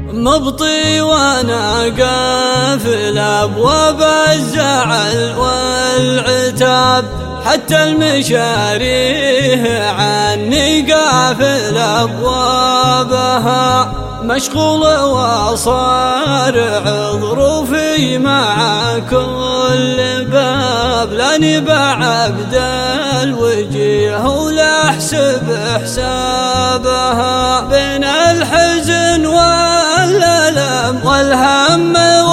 مبطي وانا قافل ابواب الزعل والعتاب، حتى المشاريه عني قافل ابوابها. مشغول وصارع ظروفي مع كل باب، لاني بعبد الوجيه ولا احسب حسابها. بين الحزن والألم والهم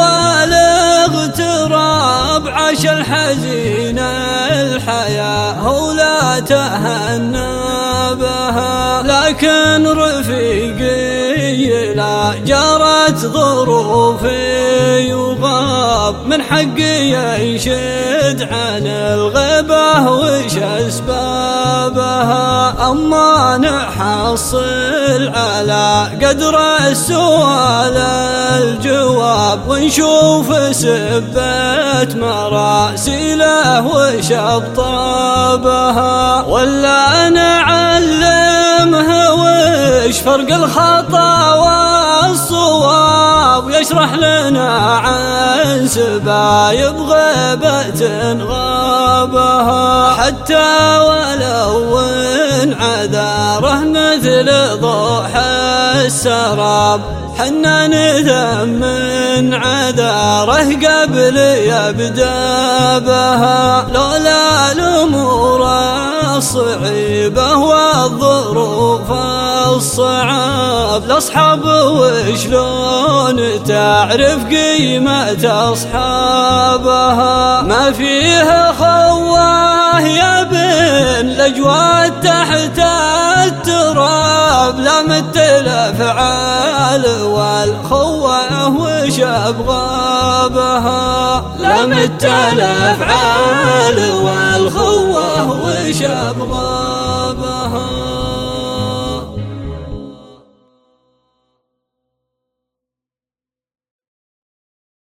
والاغتراب، عاش الحزين الحياة ولا تهنى بها. لكن رفيقي لا جرت ظروفي وغاب، من حقي ينشد عن الغيبة وش أسبابها. أما نحصل على قدر السؤال الجواب، ونشوف سبت مراسيله وش أبطابها. ولا نعلمها وش فرق الخطأ والصواب، ويشرح لنا عن سبايب غيبة غابها. حتى ولو عذاره مثل ضحى السراب، حنا نثمن عذاره قبل يبدأ بها. لولا الأمور الصعيبة والظروف الصعاب، الأصحاب وشلون تعرف قيمة أصحابها. ما فيه خواه يا بن الأجواد تحت التراب، لا مثل أفعال والخواه وش أبغابها. لا مثل أفعال والخواه وش أبغابها.